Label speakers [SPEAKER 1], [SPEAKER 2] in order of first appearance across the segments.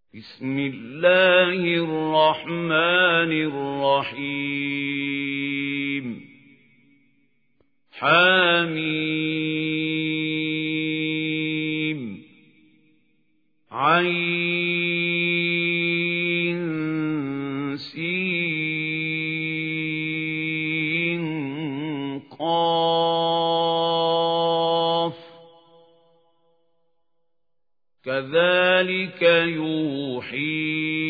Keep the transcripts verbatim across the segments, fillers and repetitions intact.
[SPEAKER 1] بسم الله الرحمن الرحيم حميم عين سين قاف كذلك يوحي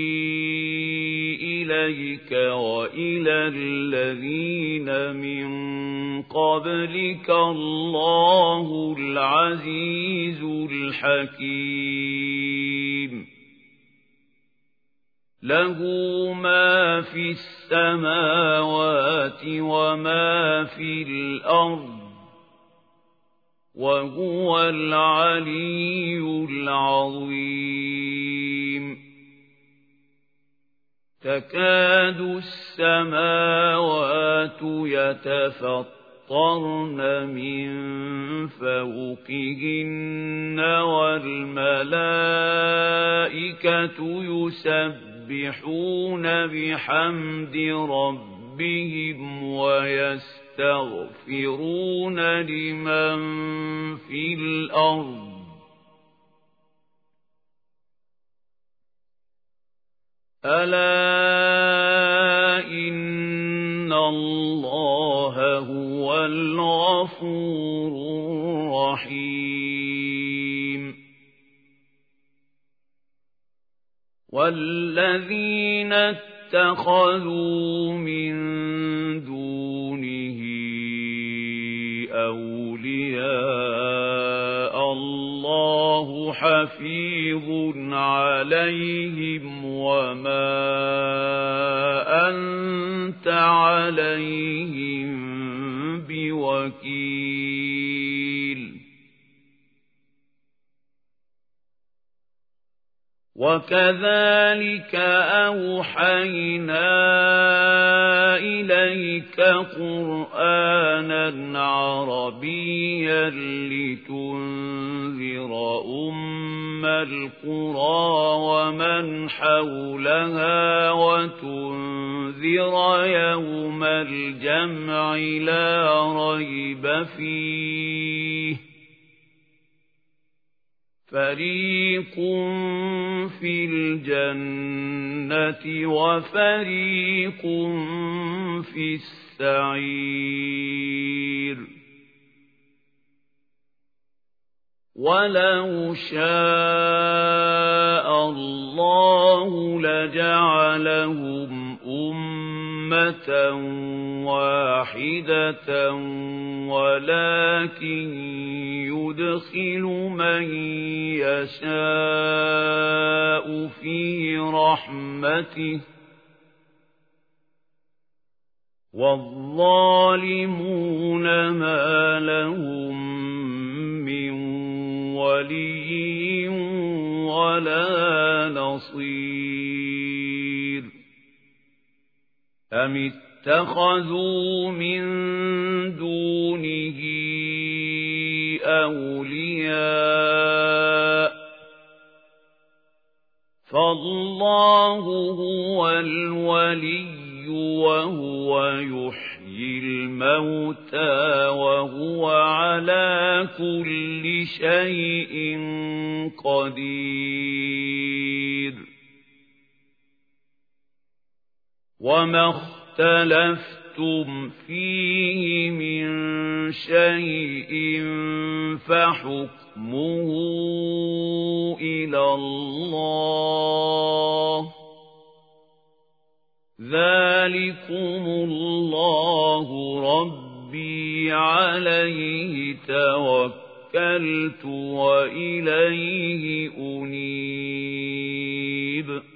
[SPEAKER 1] إليك وإلى الذين من قبلك الله العزيز الحكيم له ما في السماوات وما في الأرض وهو العلي العظيم تكاد السماوات يتفطرن من فوقهن والملائكة يسبحون بحمد ربهم ويستغفرون يستغفرون لمن في الأرض ألا إن الله هو الغفور الرحيم والذين اتخذوا من دونه أولياء الله حفيظ عليهم وما أنت عليهم بوكيل وكذلك أوحينا إليك قرآنا عربيا لتنذر أم القرى ومن حولها وتنذر يوم الجمع لا ريب فيه فريق في الجنة وفريق في السعير ولو شاء الله لجعلهم أمة واحدة ولكن يدخل من يشاء في رحمته والظالمون ما لهم من ولي ولا نصير أم اتخذوا من دونه أولياء فالله هو الولي وهو يحيي الموتى وهو على كل شيء قدير وما اختلفتم فيه من شيء فحكمه إلى الله ذلكم الله ربي عليه توكلت وإليه أنيب